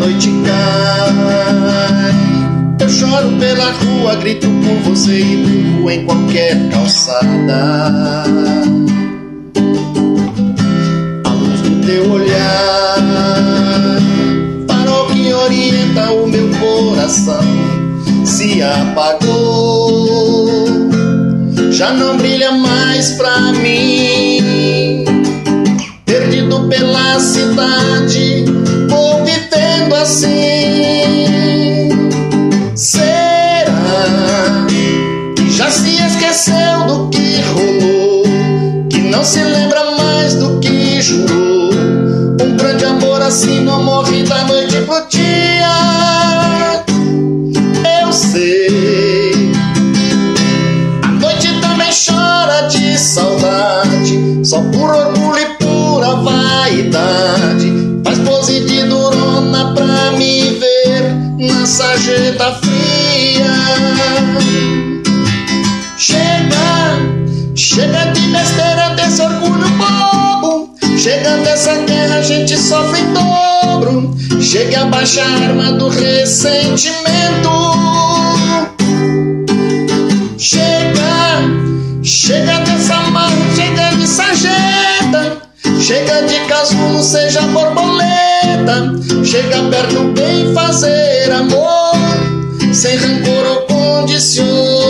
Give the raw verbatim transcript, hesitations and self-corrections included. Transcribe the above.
noite cai, eu choro pela rua, grito por você e durmo em qualquer calçada. A luz do teu olhar, farol que orienta o meu coração, se apagou, já não brilha mais pra mim. Perdido pela cidade, vou vivendo assim. Será que já se esqueceu do que rolou, que não se lembra mais do que jurou? Um grande amor assim não morre da noite pro dia. Eu sei, a noite também chora de saudade, só por orgulho e pura vaidade, faz pose de durona pra me ver na sarjeta fria. Chega, chega de besteira desse orgulho bobo, chega dessa guerra, a gente sofre em dobro. Chega a baixar a arma do ressentimento. Chega, chega dessa marra, chega de sarjeta, chega de casulo, seja borboleta. Chega perto bem fazer amor, sem rancor ou condições.